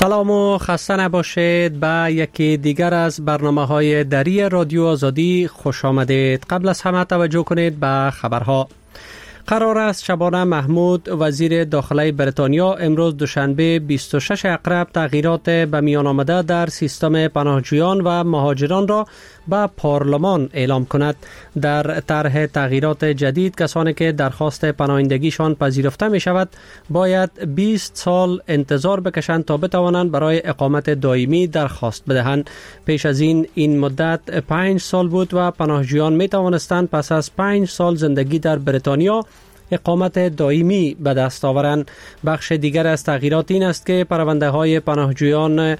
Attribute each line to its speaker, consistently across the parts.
Speaker 1: سلام و خسته نباشید به یکی دیگر از برنامه‌های دری رادیو آزادی خوش آمدید. قبل از همه توجه کنید به خبرها. قرار است شبانه محمود وزیر داخلی بریتانیا امروز دوشنبه 26 عقرب تغییرات به میان آمده در سیستم پناهجویان و مهاجران را به پارلمان اعلام کند. در طرح تغییرات جدید کسانی که درخواست پناهندگیشان پذیرفته می شود باید 20 سال انتظار بکشند تا بتوانند برای اقامت دائمی درخواست بدهند. پیش از این مدت 5 سال بود و پناهجویان می توانستند پس از 5 سال زندگی در بریتانیا اقامت دائمی به دست آورند. بخش دیگر از تغییرات این است که پرونده های پناهجویان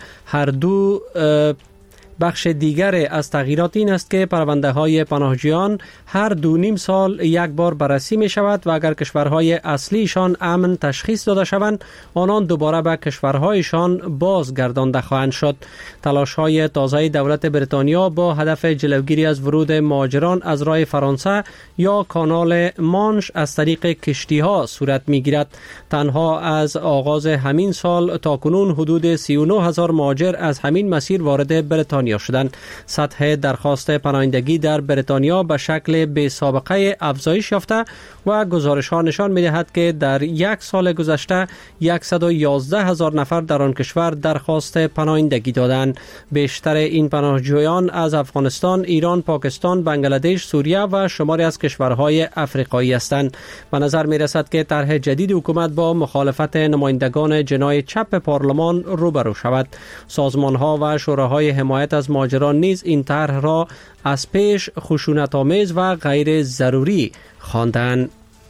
Speaker 1: هر 2.5 سال یک بار بررسی می شود و اگر کشورهای اصلیشان امن تشخیص داده شوند آنان دوباره به کشورهایشان بازگردانده خواهند شد. تلاش های تازه دولت بریتانیا با هدف جلوگیری از ورود مهاجران از راه فرانسه یا کانال مانش از طریق کشتی ها صورت می گیرد. تنها از آغاز همین سال تا کنون حدود 39,000 مهاجر از همین مسیر وارد بریتانیا شدند. سطح درخواست پناهندگی در بریتانیا به شکل بی سابقه افزایش یافته و گزارش ها نشان می دهد که در یک سال گذشته 111,000 نفر در آن کشور درخواست پناهندگی دادند. بیشتر این پناهجویان از افغانستان، ایران، پاکستان، بنگلادش، سوریه و شماری از کشورهای افریقایی هستند. به نظر می رسد که طرح جدید حکومت با مخالفت نمایندگان جناح چپ پارلمان روبرو شود. سازمان ها و شوراهای حمایت از مهاجران نیز این طرح را از پیش خشونت‌آمیز و غیر ضروری خواندند.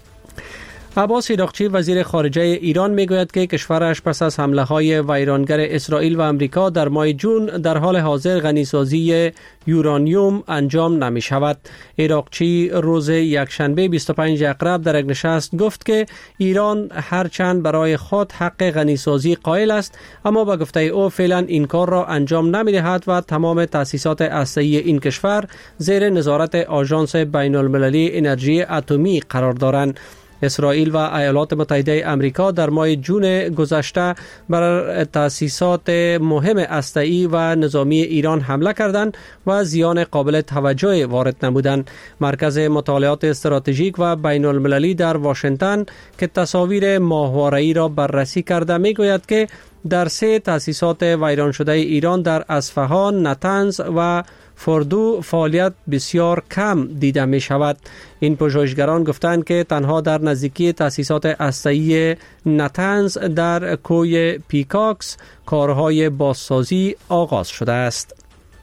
Speaker 1: عباس ایراقچی وزیر خارجه ایران میگوید که کشورش پس از حمله‌های ویرانگر اسرائیل و امریکا در ماه جون در حال حاضر غنیسازی یورانیوم انجام نمی شود. ایراقچی روز یکشنبه 25 عقرب در یک نشست گفت که ایران هرچند برای خود حق غنیسازی قائل است اما به گفته او فعلا این کار را انجام نمی دهد و تمام تأسیسات هسته‌ای این کشور زیر نظارت آژانس بین المللی انرژی اتمی قرار دارند. اسرائیل و ایالات متحده امریکا در ماه جون گذشته بر تأسیسات مهم هسته‌ای و نظامی ایران حمله کردند و زیان قابل توجه وارد نمودند. مرکز مطالعات استراتژیک و بین المللی در واشنگتن که تصاویر ماهواره‌ای را بررسی کرده میگوید که در 3 تأسیسات ویران شده ایران در اصفهان، نطنز و فردو فعالیت بسیار کم دیده می شود. این پژوهشگران گفتند که تنها در نزدیکی تأسیسات هسته‌ای نطنز در کوه پیکاکس کارهای بازسازی آغاز شده است.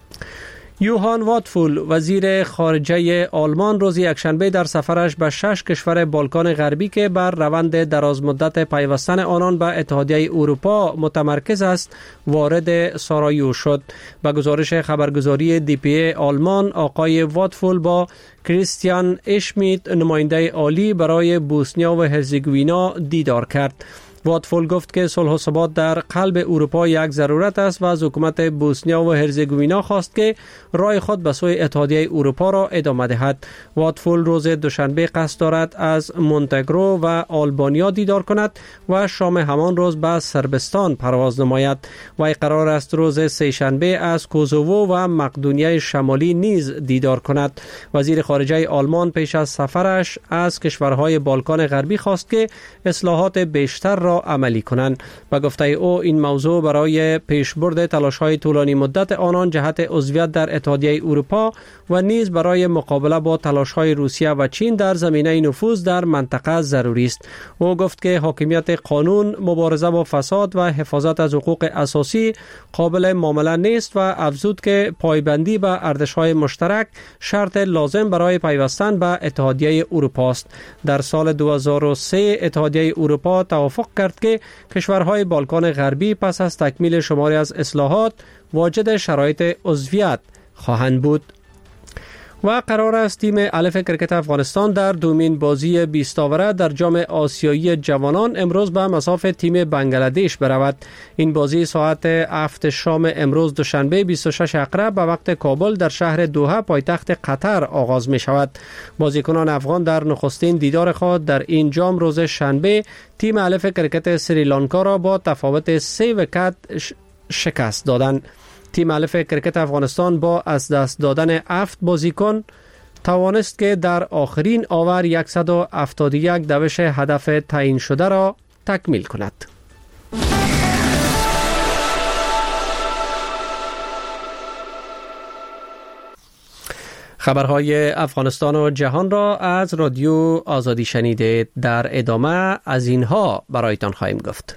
Speaker 1: یوهان واتفول وزیر خارجه آلمان روز یکشنبه در سفرش به 6 کشور بالکان غربی که بر روند درازمدت پیوستن آنان به اتحادیه اروپا متمرکز است وارد سارایو شد. به گزارش خبرگزاری DPA آلمان آقای واتفول با کریستیان اشمیت نماینده عالی برای بوسنیا و هرزگوینا دیدار کرد. واتفول گفت که صلح و ثبات در قلب اروپا یک ضرورت است و از حکومت بوسنیا و هرزگوینا خواست که راه خود به سوی اتحادیه اروپا را ادامه دهد. واتفول روز دوشنبه قصد دارد از مونتگرو و آلبانیا دیدار کند و شام همان روز به صربستان پرواز نماید. وی قرار است روز سه‌شنبه از کوزوو و مقدونیه شمالی نیز دیدار کند. وزیر خارجه آلمان پیش از سفرش از کشورهای بالکان غربی خواست که اصلاحات بیشتر را عملی کنند. و گفته او این موضوع برای پیشبرد تلاش‌های طولانی مدت آنان جهت عضویت در اتحادیه اروپا و نیز برای مقابله با تلاش‌های روسیه و چین در زمینه نفوذ در منطقه ضروری است. او گفت که حاکمیت قانون، مبارزه با فساد و حفاظت از حقوق اساسی قابل معامله نیست و افزود که پایبندی به ارزش‌های مشترک شرط لازم برای پیوستن به اتحادیه اروپا است. در سال 2003 اتحادیه اروپا توافق کرد که کشورهای بالکان غربی پس از تکمیل شماری از اصلاحات واجد شرایط عضویت خواهند بود. و قرار است تیم الف کرکت افغانستان در دومین بازی 20 آوره در جام آسیایی جوانان امروز به مصاف تیم بنگلادش برود. این بازی ساعت 7 شام امروز دوشنبه 26 عقرب به وقت کابل در شهر دوحه پایتخت قطر آغاز می شود. بازیکنان افغان در نخستین دیدار خود در این جام روز شنبه تیم الف کرکت سریلانکا را با تفاوت 3 ویکت شکست دادند. تیم الف کرکت افغانستان با از دست دادن 7 بازیکن توانست که در آخرین آور 171 دوش هدف تعیین شده را تکمیل کند. خبرهای افغانستان و جهان را از رادیو آزادی شنیدید. در ادامه از اینها برایتان خواهیم گفت.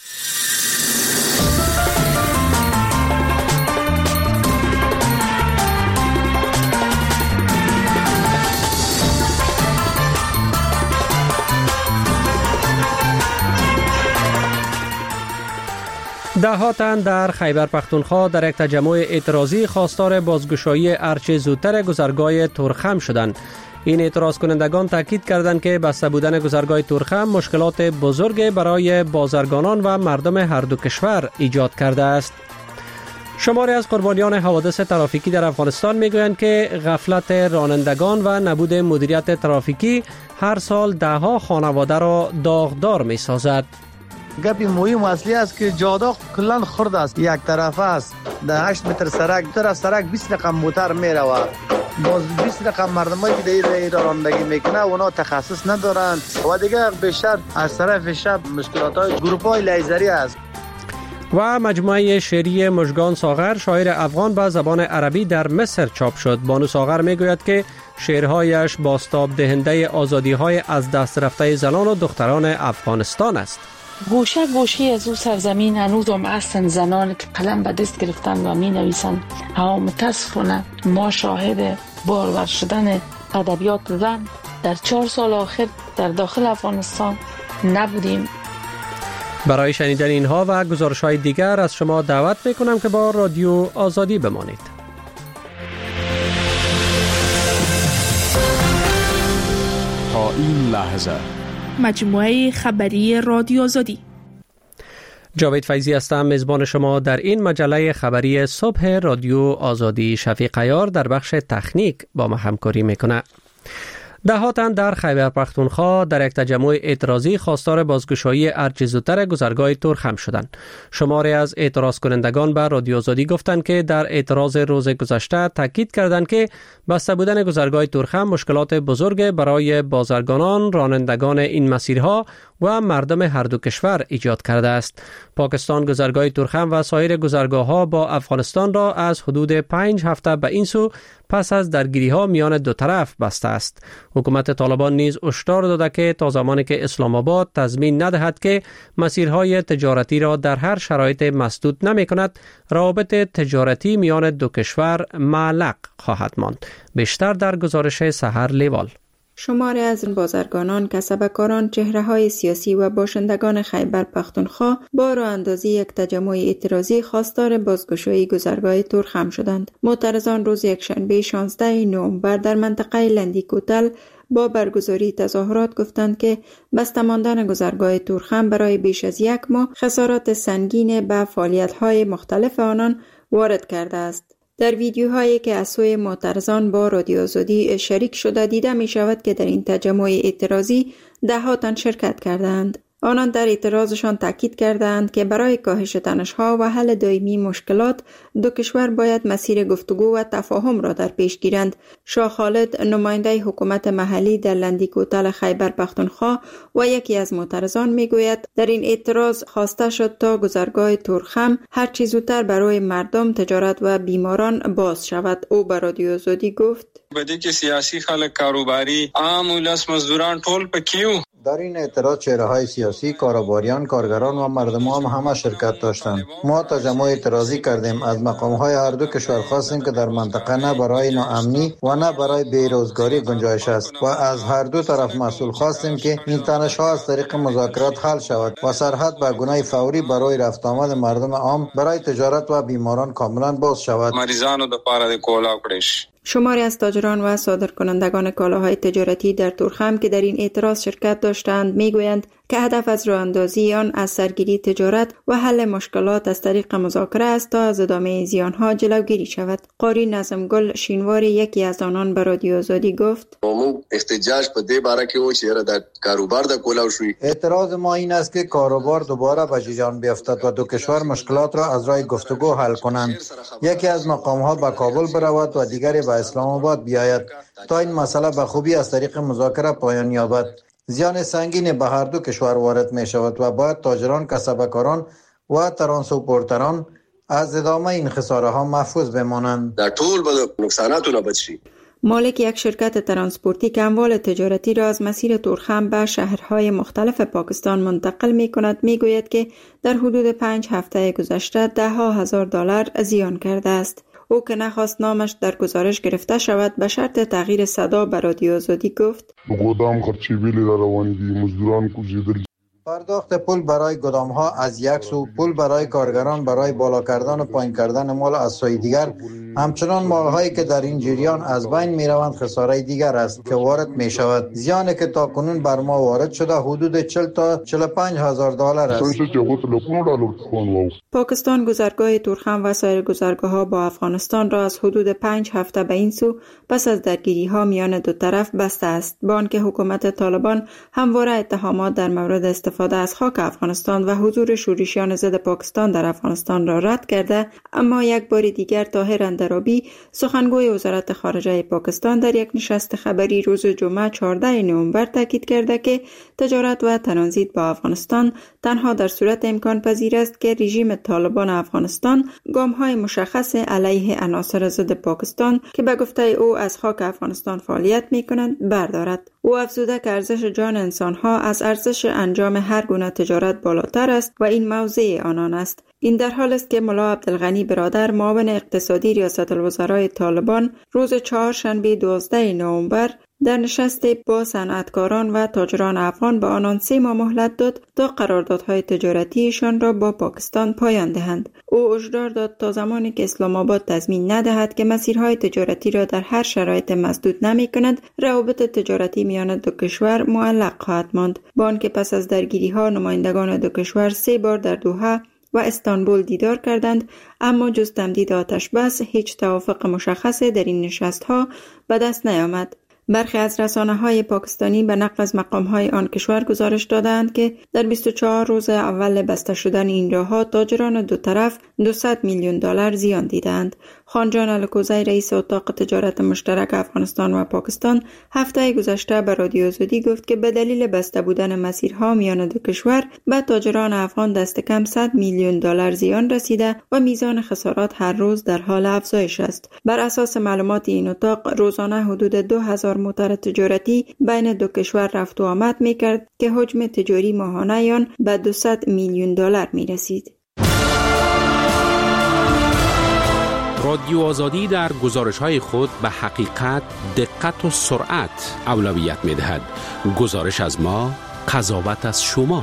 Speaker 1: ده تن در خیبر پختونخوا در یک تجمع اعتراضی خواستار بازگشایی ارچه زودتر گذرگاه تورخم شدند. این اعتراض کنندگان تاکید کردند که بسته بودن گذرگاه تورخم مشکلات بزرگ برای بازرگانان و مردم هر دو کشور ایجاد کرده است. شماری از قربانیان حوادث ترافیکی در افغانستان میگویند که غفلت رانندگان و نبود مدیریت ترافیکی هر سال ده ها خانواده را داغدار می سازد.
Speaker 2: گپی مهم اصلی است که جاده کلان خرد است، یک طرف است، در 8 متر سرک طرف سرک 20 رقم موتر میره و باز 20 رقم مردمایی که در رانندگی میکنه اونا تخصص ندارن و دیگه بیشتر از طرف شب مشکلات های گروپ های لیزری است.
Speaker 1: و مجموعه شعری مژگان ساغر شاعر افغان به زبان عربی در مصر چاپ شد. بانو ساغر میگوید که شعرهایش بازتاب دهنده آزادی های از دست رفته زنان و دختران افغانستان است.
Speaker 3: گوشه گوشه از او سرزمین هنوزم هستند زنان که قلم به دست گرفتن و می نویسند. اما متاسفانه ما شاهد بارور شدن ادبیات زن در 4 سال آخر در داخل افغانستان نبودیم.
Speaker 1: برای شنیدن اینها و گزارش‌های دیگر از شما دعوت میکنم که با رادیو آزادی بمانید.
Speaker 4: تا این لحظه
Speaker 5: مجموعه خبری رادیو آزادی.
Speaker 1: جاوید فیضی هستم، میزبان شما در این مجله خبری صبح رادیو آزادی. شفیق عیار در بخش تکنیک با ما همکاری میکنه. ده تن در خیبر پختونخوا در یک تجمع اعتراضی خواستار بازگشایی ارچه زودتر گذرگاه تورخم شدند. شماری از اعتراض کنندگان به رادیو آزادی گفتند که در اعتراض روز گذشته تاکید کردند که بسته بودن گذرگاه تورخم مشکلات بزرگ برای بازرگانان، رانندگان این مسیرها و مردم هر دو کشور ایجاد کرده است. پاکستان گذرگاه تورخم و سایر گذرگاه‌ها با افغانستان را از حدود 5 هفته به این سو پس از درگیری‌ها میان دو طرف بسته است. حکومت طالبان نیز هشدار داده که تا زمانی که اسلام آباد تضمین ندهد که مسیرهای تجارتی را در هر شرایط مسدود نمی‌کند، روابط تجارتی میان دو کشور معلق خواهد ماند. بیشتر در گزارش سحر لیوال.
Speaker 6: شماری از بازرگانان، کسبکاران، چهره‌های سیاسی و باشندگان خیبر پختونخوا با راه اندازی یک تجمع اعتراضی خواستار بازگشایی گذرگاه تورخم شدند. معترضان روز یکشنبه 16 نوامبر در منطقه لندی کوتل با برگزاری تظاهرات گفتند که بسته ماندن گذرگاه تورخم برای بیش از 1 ماه خسارات سنگین به فعالیت‌های مختلف آنان وارد کرده است. در ویدیوهایی که از سوی معترضان با رادیو آزادی شریک شده دیده می شود که در این تجمع اعتراضی 10 تن شرکت کردند. آنان در اعتراضشان تاکید کردند که برای کاهش تنش‌ها و حل دائمی مشکلات دو کشور باید مسیر گفتگو و تفاهم را در پیش گیرند. شاه خالد، نماینده حکومت محلی در لندی کوتل خیبر پختونخوا و یکی از معترضان میگوید در این اعتراض خواسته شد تا گذرگاه تورخم هر چه زودتر برای مردم، تجارت و بیماران باز شود. او به رادیو آزادی گفت:
Speaker 7: بده که سیاسی خلک، کاروباری، عام ولس، مزدوران ټول پکیو.
Speaker 2: در این اعتراض چهره‌های سیاسی، کاروباریان، کارگران و مردم هم همه شرکت داشتند. ما تجمع اعتراضی کردیم. از مقام‌های هر دو کشور خواستیم که در منطقه نه برای ناامنی و نه برای بیروزگاری گنجایش است و از هر دو طرف مسئول خواستیم که این تنش‌ها از طریق مذاکرات حل شود و سرحد به گونه فوری برای رفت آمد مردم عام برای تجارت و بیماران کاملا باز شود.
Speaker 7: مریضانو د پاره د کولا کړش.
Speaker 6: شماری از تاجران و صادرکنندگان کالاهای تجارتی در تورخم که در این اعتراض شرکت داشتند میگویند که هدف از راه اندازی آن از سرگیری تجارت و حل مشکلات از طریق مذاکره است تا از ادامه زیانها جلوگیری شود. قاری نظمگل شینواری یکی از آنان به رادیو آزادی گفت:
Speaker 8: احتجاج په دې باره کې و چې د کاروبار د کولاو شوی.
Speaker 2: اعتراض ما این است که کاروبار دوباره به جریان بیفتد و دو کشور مشکلات را از راه گفتگو حل کنند. یکی از مقام‌ها به کابل برود و دیگری به اسلام آباد بیاید تا این مسئله به خوبی از طریق مذاکره پایان یابد. زیان سنگین به هر دو کشور وارد می شود و باید تاجران، کسبکاران و ترانسپورتران از ادامه این خساره ها محفوظ بمانند.
Speaker 8: در طول به نقصاناتونه بچ شي.
Speaker 6: مالک یک شرکت ترانسپورتی که اموال تجارتی را از مسیر تورخم به شهرهای مختلف پاکستان منتقل می کند می گوید که در حدود 5 هفته گذشته $10,000 زیان کرده است. او که نخواست نامش در گزارش گرفته شود به شرط تغییر صدا به رادیو آزادی گفت:
Speaker 9: گودام خرچی بیلی را روان دی مزدوران کوزیدل.
Speaker 2: پرداخت پول برای گدام ها از یک سو، پول برای کارگران برای بالا کردن و پایین کردن مال از سوی دیگر، همچنان مال هایی که در این جریان از بین می روند خساره دیگر است که وارد می شود. زیانی که تا کنون بر ما وارد شده حدود 40 تا 45 هزار دلار است. پاکستان گذرگاه تورخم و سایر گذرگاه ها با افغانستان را از حدود 5 هفته به این سو پس از درگیری ها میان دو طرف بسته است. با آنکه حکومت طالبان همواره اتهامات در مورد استفاده از خاک افغانستان و حضور شورشیان ضد پاکستان در افغانستان را رد کرده، اما یک بار دیگر طاهر اندرابی سخنگوی وزارت خارجه پاکستان در یک نشست خبری روز جمعه 14 نوامبر تاکید کرده که تجارت و ترانزیت با افغانستان تنها در صورت امکان پذیر است که رژیم طالبان افغانستان گام‌های مشخص علیه عناصر ضد پاکستان که به گفته او از خاک افغانستان فعالیت می‌کنند بردارد. او افزوده که ارزش جان انسان‌ها از ارزش انجام هر گونه تجارت بالاتر است و این موضع آنان است. این در حال است که ملا عبدالغنی برادر معاون اقتصادی ریاست الوزرای طالبان روز چهارشنبه 12 نوامبر در نشست با صنعتکاران و تاجران افغان به آنان 3 ماه مهلت داد تا قراردادهای تجارتیشان را با پاکستان پایان دهند. او هشدار داد تا زمانی که اسلام آباد تضمین ندهد که مسیرهای تجارتی را در هر شرایط مسدود نمی‌کند، روابط تجارتی میان دو کشور معلق خواهد ماند. با آنکه پس از درگیری‌ها نمایندگان دو کشور 3 بار در دوحه و استانبول دیدار کردند، اما جز تمدید آتش بس هیچ توافق مشخصی در این نشست‌ها به دست نیامد. برخی از رسانه‌های پاکستانی به نقل از مقام‌های آن کشور گزارش دادند که در 24 روز اول بسته شدن این راه‌ها تاجران دو طرف $200 میلیون زیان دیدند. خانجان الکوزی رئیس اتاق تجارت مشترک افغانستان و پاکستان هفته گذشته به رادیو آزادی گفت که به دلیل بسته بودن مسیرها میان دو کشور به تاجران افغان دست کم $100 میلیون زیان رسیده و میزان خسارات هر روز در حال افزایش است. بر اساس معلومات این اتاق روزانه حدود 2000 موتر تجارتی بین دو کشور رفت و آمد میکرد که حجم تجاری ماهانه آن به $200 میلیون میرسید.
Speaker 10: رادیو آزادی در گزارش‌های خود به حقیقت، دقت و سرعت اولویت می‌دهد. گزارش از ما، قضاوت از شما.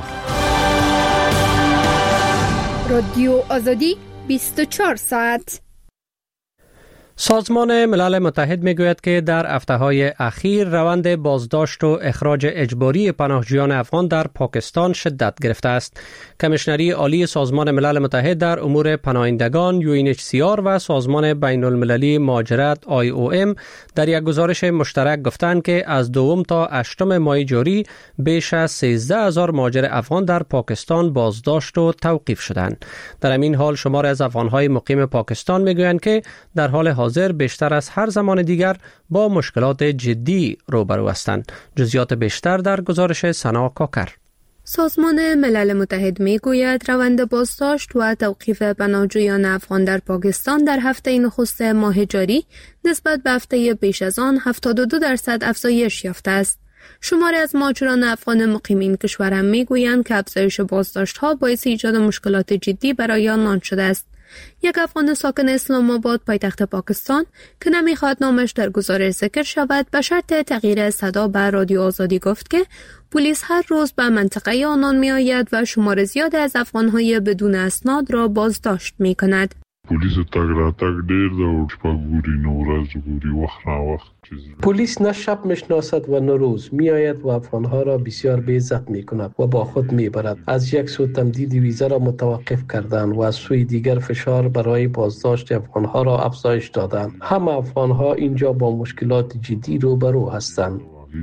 Speaker 5: رادیو آزادی 24 ساعت.
Speaker 1: سازمان ملل متحد میگوید که در هفته‌های اخیر روند بازداشت و اخراج اجباری پناهجویان افغان در پاکستان شدت گرفته است. کمیشنری عالی سازمان ملل متحد در امور پناهندگان UNHCR و سازمان بین المللی مهاجرت IOM در یک گزارش مشترک گفتند که از 2 تا 8 ماه جاری بیش از 13,000 مهاجر افغان در پاکستان بازداشت و توقیف شدند. در همین حال شمار از افغان‌های مقیم پاکستان میگویند که در حال حاضر بیشتر از هر زمان دیگر با مشکلات جدی روبرو هستند. جزئیات بیشتر در گزارش سنا کاکر.
Speaker 11: سازمان ملل متحد میگوید روند بازداشت و توقیف پناهجویان افغان در پاکستان در هفته نخست ماه جاری نسبت به هفته پیش از آن 72% افزایش یافته است. شماری از مهاجران افغان مقیم این کشور هم میگویند که افزایش بازداشت‌ها باعث ایجاد مشکلات جدی برای آنان شده است. یک افغان ساکن اسلام آباد پایتخت پاکستان که نمیخواد نامش در گزارش ذکر شود به شرط تغییر صدا به رادیو آزادی گفت که پلیس هر روز به منطقه آنان می آید و شمار زیاد از افغانهای بدون اسناد را بازداشت می کند.
Speaker 9: پولیس تګ راتګ ډیر د شپه ګوري نو ورځ ګوري وخت نا وخت.
Speaker 1: پلیس نه شب میشناسد و نه روز می آید و افغانها را بسیار به عزت می کند و با خود می برد. از یک سو تمدید ویزا را متوقف کردند و از سوی دیگر فشار برای بازداشت افغانها را افزایش دادند. همه افغانها اینجا با مشکلات جدی روبرو هستند.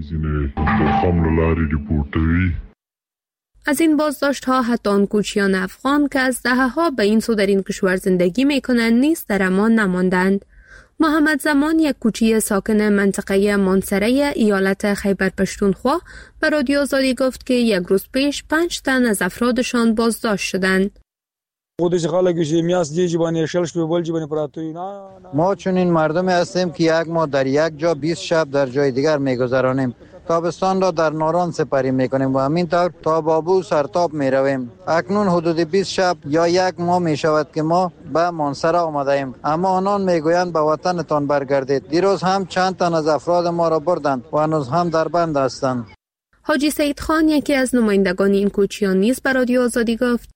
Speaker 11: از این بازداشت ها حتی آن کوچیان افغان که از دهه‌ها به این سو در این کشور زندگی می کنند نیز در امان نماندند. محمد زمان، یک کوچی ساکن منطقه مانسره ایالت خیبر پشتونخوا، به رادیو آزادی گفت که یک روز پیش 5 تن از افرادشان بازداشت شدند.
Speaker 2: ما چنین مردمی هستیم که یک ماه در یک جا 20 شب در جای دیگر میگذرانیم. تابستان را در ناران سپری میکنیم و همین طور تا بابو سرتاب میرویم. اکنون حدود 20 شب یا یک ماه میشود که ما به مانسره آمده ایم، اما آنان میگویند به وطنتان برگردید. دیروز هم چند تن از افراد ما را بردند و هنوز هم در بند هستند.
Speaker 11: حاجی سید خان، یکی از نمایندگان این کوچیان نیز به رادیو آزادی گفت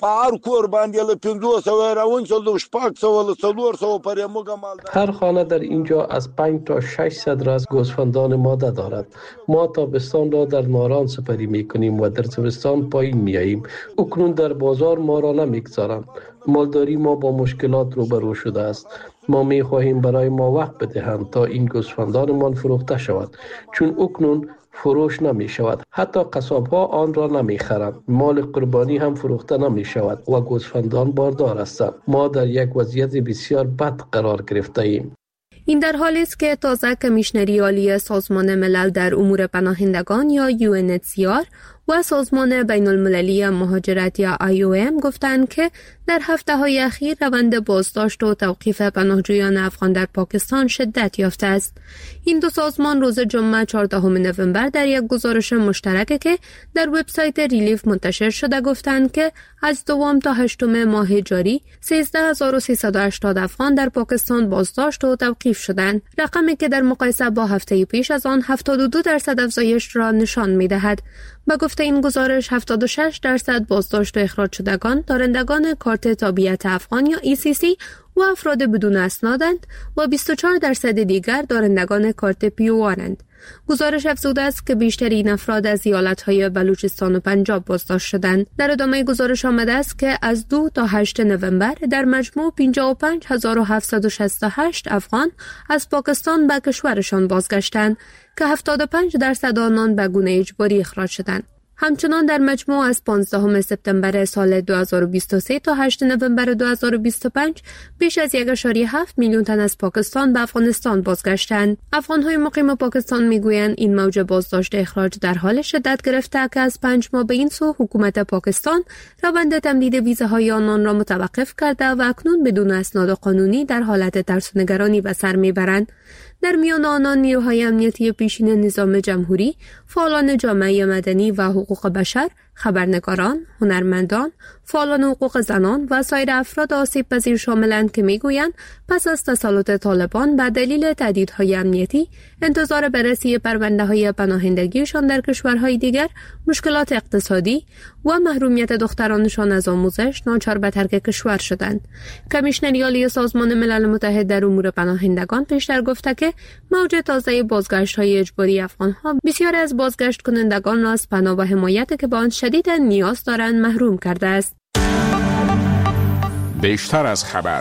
Speaker 1: هر خانه در اینجا از 5 تا 600 راس گوسفندان ماده دارد. ما تابستان را در ناران سپری می کنیم و در زمستان پایین می آییم. اکنون در بازار ما را نمیگذارند. مالداری ما با مشکلات روبرو شده است. ما می خواهیم برای ما وقت بدهند تا این گوسفندانمان فروخته شود، چون اکنون فروش نمی شود. حتی قصاب ها آن را نمی خرند. مال قربانی هم فروخته نمی شود و گوسفندان باردار هستند. ما در یک وضعیت بسیار بد قرار گرفته ایم.
Speaker 11: این در حالی است که تازه کمیشنری عالی سازمان ملل در امور پناهندگان یا UNHCR و سازمان بین المللی مهاجرت یا IOM گفتند که در هفته‌های اخیر روند بازداشت و توقیف پناهجویان افغان در پاکستان شدت یافته است. این دو سازمان روز جمعه 14 نوامبر در یک گزارش مشترک که در وبسایت ریلیف منتشر شده گفتند که از 2 تا 8 ماه جاری 13380 افغان در پاکستان بازداشت و توقیف شدند، رقمی که در مقایسه با هفته پیش از آن 72% افزایش را نشان می‌دهد. با گفته این گزارش 76% بازداشت و اخراج شدگان دارندگان کارت تابعیت افغان یا ECC و افراد بدون اسنادند و 24% دیگر دارندگان کارت PORند. گزارش افزوده است که بیشترین افراد از ایالت‌های بلوچستان و پنجاب بازداشت شدند. در ادامه گزارش آمده است که از 2 تا 8 نوامبر در مجموع 55768 افغان از پاکستان به کشورشان بازگشتند که 75% آنان به گونه اجباری اخراج شدند. همچنان در مجموع از 15 سپتامبر سال 2023 تا 8 نوامبر 2025 بیش از 1.7 میلیون تن از پاکستان به افغانستان بازگشتند. افغان‌های مقیم پاکستان میگویند این موج بازداشت اخراج در حال شدت گرفته که از 5 ماه به این سو حکومت پاکستان روند تمدید ویزاهای آنان را متوقف کرده و اکنون بدون اسناد قانونی در حالت ترس و نگرانی به سر میبرند. در میان آنان نیروهای امنیتی پیشین نظام جمهوری، فعالان جامعه مدنی و حقوق بشر، خبرنگاران، هنرمندان، فعالان حقوق زنان و سایر افراد آسیب پذیر شاملند که میگویند پس از تسلط طالبان به دلیل تهدیدهای امنیتی، انتظار بررسی پرونده‌های پناهندگیشان در کشورهای دیگر، مشکلات اقتصادی و محرومیت دخترانشان از آموزش ناچار به ترک کشور شدند. کمیشنری عالی سازمان ملل متحد در امور پناهندگان پیشتر گفته که موج تازه بازگشت‌های اجباری افغان‌ها بسیار از بازگشت کنندگان را از پناه و حمایت که به آن شدید نیاز دارند محروم کرده است.
Speaker 4: بیشتر از خبر.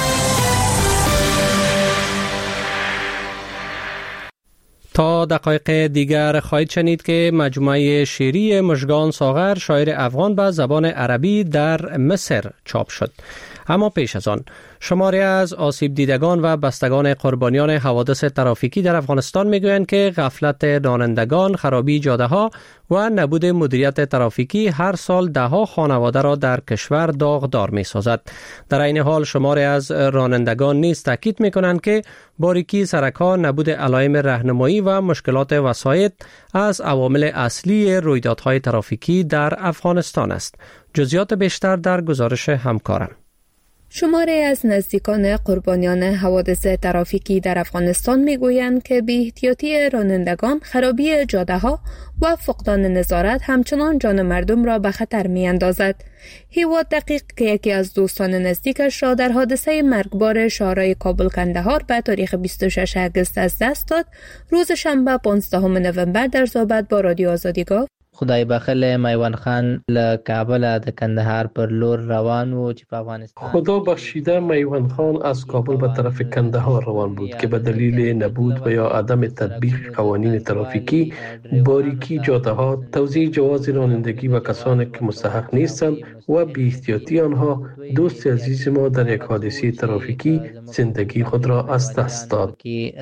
Speaker 1: تا دقایق دیگر خواهید شنید که مجموعه شعری مژگان ساغر شاعر افغان به زبان عربی در مصر چاپ شد. اما پیش از آن شماری از آسیب دیدگان و بستگان قربانیان حوادث ترافیکی در افغانستان میگویند که غفلت رانندگان، خرابی جاده‌ها و نبود مدیریت ترافیکی هر سال ده‌ها خانواده را در کشور داغدار می‌سازد. در این حال شماری از رانندگان نیز تاکید می‌کنند که باریکی سرک‌ها، نبود علائم راهنمایی و مشکلات وسایط از عوامل اصلی رویدادهای ترافیکی در افغانستان است. جزئیات بیشتر در گزارش همکارم.
Speaker 11: شماری از نزدیکان قربانیان حوادث ترافیکی در افغانستان میگویند که بی‌احتیاطی رانندگان، خرابی جاده‌ها و فقدان نظارت همچنان جان مردم را به خطر می‌اندازد. هیواد دقیق که یکی از دوستان نزدیکش را در حادثه مرگبار شهرهای کابل کندهار به تاریخ 26 اگست از دست داد، روز شنبه 15 نوامبر در صحبت با رادیو آزادی گفت:
Speaker 12: خدای بخل میوان خان له کابل د کندهار پر لور روان و چې په افغانستان.
Speaker 13: خدا بخشیده میوان خان از کابل به طرف کندهار روان بود که به دلیل نبود و یا عدم تطبیق قوانین ترافیکی، باریکی جاده ها، توزیع جواز رانندگی و کسانی که مستحق نیستند و بی احتیاطی آنها، دوست عزیز ما در یک حادثه ترافیکی زندگی خود را از دست داد.
Speaker 12: که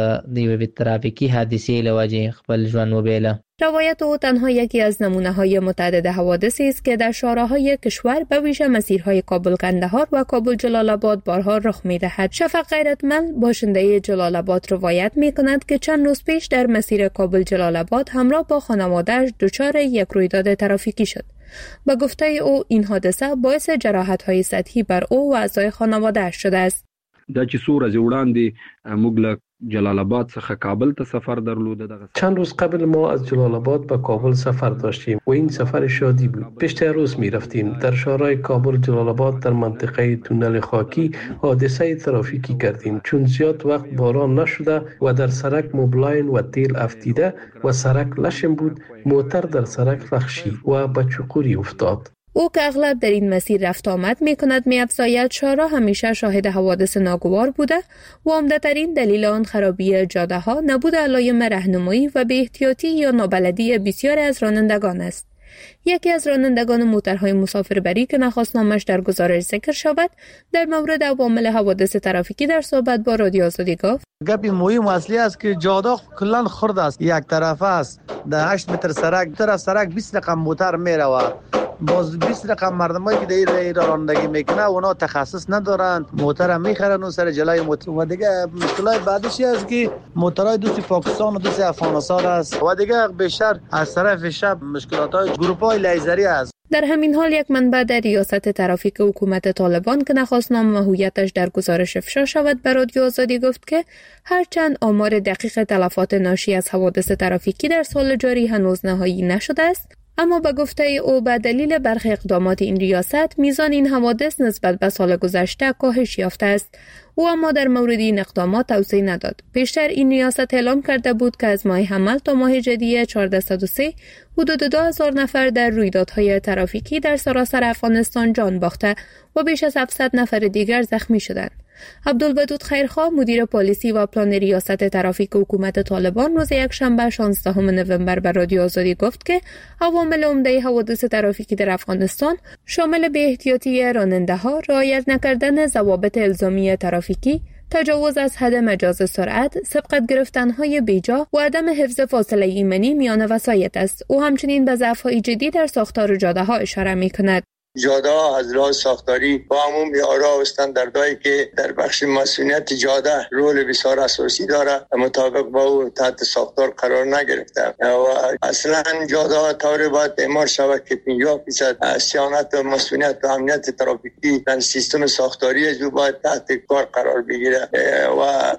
Speaker 12: د ترافیکی حادثه لوجه خپل ژوند وبیله.
Speaker 11: روایت او تنها یکی از نمونه‌های متعدد حوادثی است که در شهرهای کشور به ویژه مسیرهای کابل کندهار و کابل جلال آباد بارها رخ می‌دهد. شفق غیرتمند باشنده جلال آباد روایت می‌کند که چند روز پیش در مسیر کابل جلال آباد همراه با خانواده‌اش دچار یک رویداد ترافیکی شد. با گفته او این حادثه باعث جراحت‌های سطحی بر او و اعضای خانواده‌اش شده است.
Speaker 14: دا چې څو ورځې وړاندې موږ له جلال آباد څخه کابل ته سفر درلوده.
Speaker 13: چند روز قبل ما از جلال آباد به کابل سفر داشتیم و این سفر شادی بود. پشت روز می رفتیم. در شهرهای کابل جلال آباد در منطقه تونل خاکی حادثه ترافیکی کردیم. چون زیاد وقت باران نشده و در سرک موبلاین و تیل افتیده و سرک لشم بود، موتر در سرک فخشید و به چقوری افتاد.
Speaker 11: او که اغلب در این مسیر رفت آمد می کند می افزاید شهرها همیشه شاهد حوادث ناگوار بوده و عمده‌ترین دلیل آن خرابی جاده ها، نبود علائم راهنمایی و بی احتیاطی یا نابلدی بسیاری از رانندگان است. یکی از رانندگان موترهای مسافربری که نخواست نامش در گزارش ذکر شود، در مورد عوامل حوادث ترافیکی در صحبت با رادیو آزادی گفت:
Speaker 15: گپی مهم اصلی است که جاده کلا خرد است، یک طرف است، در 8 متر سرک، طرف سرک 20 رقم موتر میروه. باز 20 رقم مردمایی که در رانندگی میکنه اونا تخصص ندارند، موتر میخرن و سر جلوی موتر. و دیگه مشکلای بعدیش است که موترهای دوستی پاکستان و دوستی افغانستان است و دیگه بیشتر از طرف شب مشکلاتای گروپای لیزری است.
Speaker 11: در همین حال یک منبع در ریاست ترافیک حکومت طالبان که نخواست نام و هویتش در گزارش افشا شود به رادیو آزادی گفت که هرچند آمار دقیق تلفات ناشی از حوادث ترافیکی در سال جاری هنوز نهایی نشده است، اما به گفته او به دلیل برخی اقدامات این ریاست میزان این حوادث نسبت به سال گذشته کاهش یافته است. او اما در مورد این اقدامات توضیح نداد. پیشتر این ریاست اعلام کرده بود که از ماه حمل تا ماه ژوئیه 1403 حدود 2000 نفر در رویدادهای ترافیکی در سراسر افغانستان جان باخته و بیش از 700 نفر دیگر زخمی شدند. عبدالودود خیرخواه مدیر پالیسی و پلان ریاست ترافیک حکومت طالبان روز یکشنبه 16 نوامبر به رادیو آزادی گفت که عوامل عمده حوادث ترافیکی در افغانستان شامل بی‌احتیاطی راننده‌ها، رعایت نکردن ضوابط الزامی ترافیکی، تجاوز از حد مجاز سرعت، سبقت گرفتن‌های بیجا و عدم حفظ فاصله ایمنی میان وسایط است. او همچنین به ضعف‌های جدی در ساختار جاده‌ها اشاره می‌کند.
Speaker 16: جاده ها از لحاظ ساختاری با همون معیارها و استانداردهایی که در بخش مسئولیت جاده رول بسیار اساسی داره مطابق با او تحت ساختار قرار نگرفته و اصلا جاده ها طوری باید اعمار شود که 50% صیانت و مسئولیت و امنیت ترافیکی در سیستم ساختاری از او باید تحت کار قرار بگیره و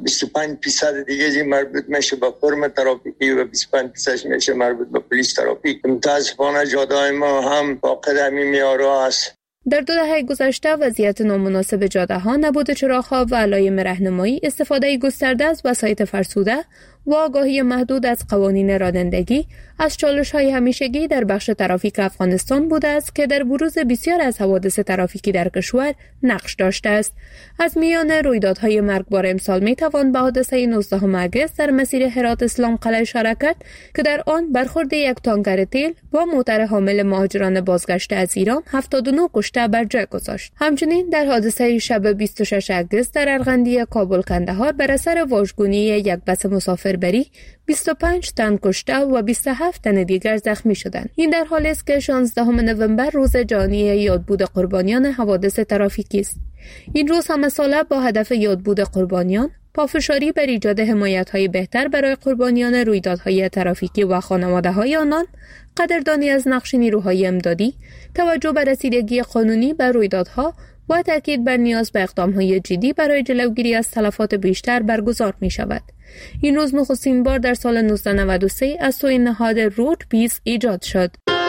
Speaker 16: 25% دیگه مربوط میشه به فرم ترافیکی و 25% میشه مربوط به پلیس ترافیک. متاسفانه جاده های ما هم فاقد همین
Speaker 11: در 2 دهه گذشته وضعیت نامناسب جاده‌ها، نبود چراغ‌ها و علائم راهنمایی، استفاده گسترده از وسایط فرسوده و آگاهی محدود از قوانین رانندگی از چالش‌های همیشگی در بخش ترافیک افغانستان بوده است که در بروز بسیار از حوادث ترافیکی در کشور نقش داشته است. از میان رویدادهای مرگبار امسال میتوان به حادثه 19 اگست در مسیر هرات اسلام قلعه اشاره کرد که در آن برخورد یک تانکر تیل با موتر حامل مهاجران بازگشته از ایران 79 کشته بر جای گذاشت. همچنین در حادثه شب 26 اگست در ارغندی کابل کندهار بر اثر واژگونی یک بس مسافربری 25 تن کشته و 27 تن دیگر زخمی شدند. این در حالی است که 16 نوامبر روز جهانی یادبود قربانیان حوادث ترافیکی است. این روز همه ساله با هدف یادبود قربانیان، پافشاری بر ایجاد حمایت‌های بهتر برای قربانیان رویدادهای ترافیکی و خانواده‌های آنان، قدردانی از نقش نیروهای امدادی، توجه به رسیدگی قانونی به رویدادها و تاکید بر نیاز به اقدام‌های جدی برای جلوگیری از تلفات بیشتر برگزار می‌شود. این روز نخستین بار در سال 1993 از سوی نهاد روت پیس ایجاد شد.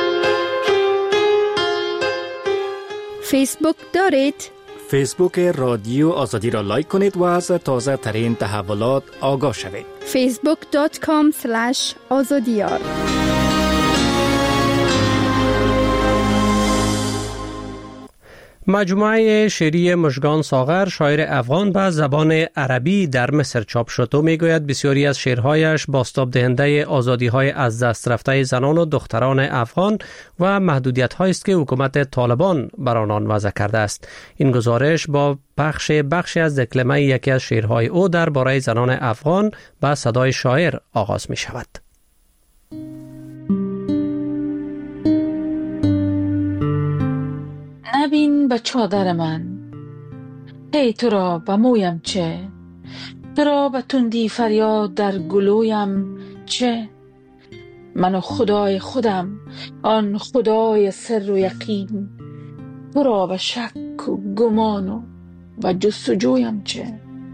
Speaker 5: فیسبوک دارید؟
Speaker 17: فیسبوک رادیو آزادی را لایک کنید و از تازه ترین تحولات آگاه شوید.
Speaker 5: facebook.com/azadiyar.
Speaker 1: مجموعه شعری مژگان ساغر شاعر افغان به زبان عربی در مصر چاپ شد و میگوید بسیاری از شعرهایش بازتاب دهنده آزادی‌های از دست رفته زنان و دختران افغان و محدودیت‌هایی است که حکومت طالبان بر آنان وضع کرده است. این گزارش با بخشی از دکلمه یکی از شعرهای او درباره زنان افغان به صدای شاعر آغاز می شود.
Speaker 3: نبین به چادر من، هی تو را به مویم چه؟ تو را به تندی فریاد در گلویم چه؟ من و خدای خودم، آن خدای سر و یقین، تو را به شک و گمان و جستجویم چه؟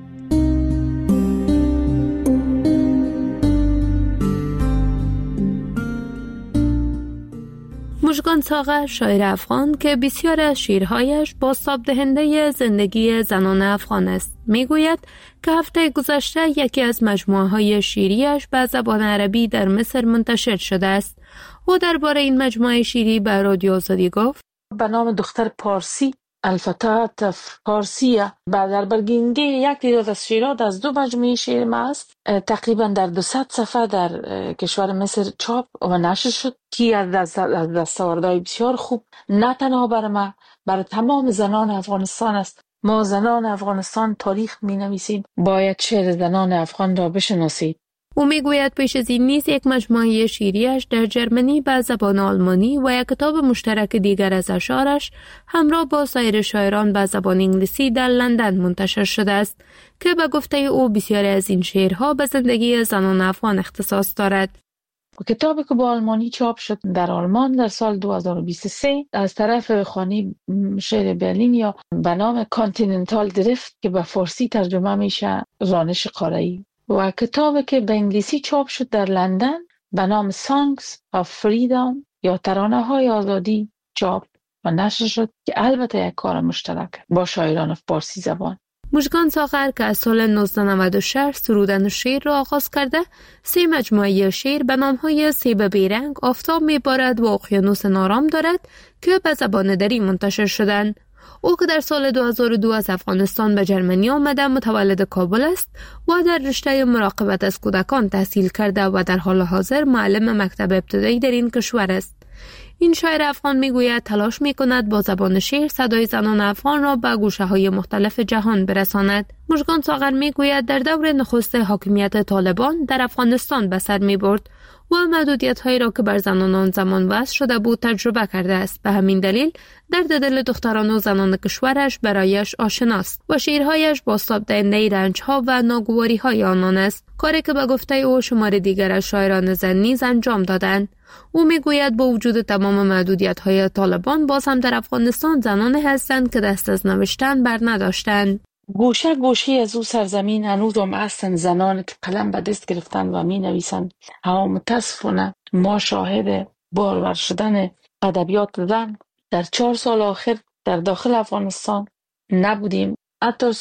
Speaker 11: مژگان ساغر شاعر افغان که بسیار از شعرهایش بازتاب دهنده زندگی زنان افغان است میگوید که هفته گذشته یکی از مجموعه‌های شعریش به زبان عربی در مصر منتشر شده است. او درباره این مجموعه شعری به رادیو آزادی گفت:
Speaker 3: به نام دختر پارسی، الفتات پارسیه، در برگنگی یک تعداد از شعرات از دو مجموعه شعر ما است. تقریبا در 200 صفحه در کشور مصر چاپ و نشر شد که از دستاوردهای بسیار خوب نه تنها برای ما، برای تمام زنان افغانستان است. ما زنان افغانستان تاریخ می نویسیم، باید شعر زنان افغان را بشناسید.
Speaker 11: او میگوید پیش از این نیز یک مجموعه شعریش در جرمنی به زبان آلمانی و یک کتاب مشترک دیگر از اشعارش همراه با سایر شاعران به زبان انگلیسی در لندن منتشر شده است که به گفته او بسیاری از این شعرها به زندگی زنان افغان اختصاص دارد.
Speaker 3: کتابی که با آلمانی چاپ شد در آلمان در سال 2023 از طرف خانه شعر برلین یا به نام کانتیننتال درفت که به فارسی ترجمه میشه رانش قاره‌ای، و کتابی که به انگلیسی چاپ شد در لندن به نام Songs of Freedom یا ترانه های آزادی چاپ و نشر شد که البته یک کار مشترک با شاعران فارسی زبان.
Speaker 11: مژگان ساغر که از سال 1996 سرودن شعر را آغاز کرده، 3 مجموعه شعر به نام‌های سیب بیرنگ، آفتاب میبارد و اقیانوس نارام دارد که به زبان دری منتشر شدند. او که در سال 2002 از افغانستان به جرمنی آمده متولد کابل است و در رشته مراقبت از کودکان تحصیل کرده و در حال حاضر معلم مکتب ابتدایی در این کشور است. این شاعر افغان میگوید تلاش میکند با زبان شعر صدای زنان افغان را به گوشه‌های مختلف جهان برساند. مژگان ساغر میگوید در دور نخست حاکمیت طالبان در افغانستان به سر میبرد و محدودیت‌هایی را که بر زنان آن زمان وضع شده بود تجربه کرده است. به همین دلیل درد دل دختران و زنان کشورش برایش آشناست و شعرهایش بازتاب دهنده رنج‌ها و ناگواری‌های آنان است، کاری که به گفته او شمار دیگر از شاعران زن نیز انجام دادند. او میگوید با وجود تمام محدودیت‌های طالبان باز هم در افغانستان زنانی هستند که دست از نوشتن بر نداشتند.
Speaker 3: گوشه گوشه از او سرزمین هنوزم هستند زنان که قلم به دست گرفتن و می نویسند. اما متاسفانه ما شاهد بارور شدن ادبیات زن در 4 سال آخر در داخل افغانستان نبودیم. حتی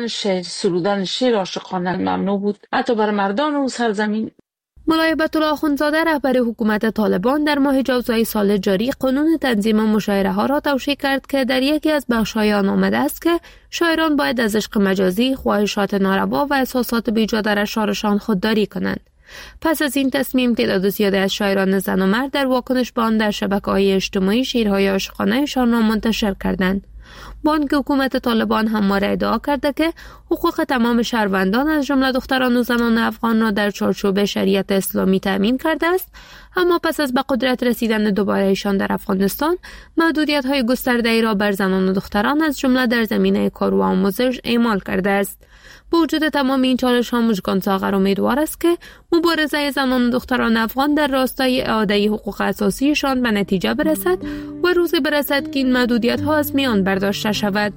Speaker 3: سرودن شعر عاشقانه ممنوع بود، حتی برای مردان او سرزمین.
Speaker 11: مولای بیت الله اخوندزاده رهبر حکومت طالبان در ماه جوزای سال جاری قانون تنظیم مشاعره ها را توشیح کرد که در یکی از بخش‌های آن آمده است که شاعران باید از عشق مجازی، خواهشات ناروا و احساسات بیجا در اشعارشان خودداری کنند. پس از این تصمیم تعداد زیادی از شاعران زن و مرد در واکنش به آن در شبکه‌های اجتماعی شعرهای عاشقانه‌شان را منتشر کردند. بانک حکومت طالبان همواره ادعا کرده که حقوق تمام شهروندان از جمله دختران و زنان افغان را در چارچوب شریعت اسلامی تامین کرده است، اما پس از به قدرت رسیدن دوباره ایشان در افغانستان محدودیت‌های گسترده‌ای را بر زنان و دختران از جمله در زمینه کار و آموزش اعمال کرده است. با وجود تمام این چالش‌ها مژگان ساغر امیدوار است که مبارزه زنان و دختران افغان در راستای اعاده حقوق اساسیشان به نتیجه برسد و و روزی برسد که این محدودیت ها از میان برداشته شود.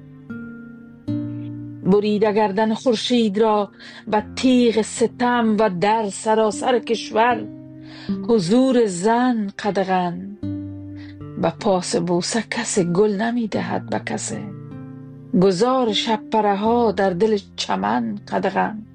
Speaker 3: بریده گردن خورشید را و تیغ ستم و در سراسر کشور حضور زن قدغن. به پاس بوسه کسی گل نمی دهد به کسی، گذار شب پره ها در دل چمن قدغن.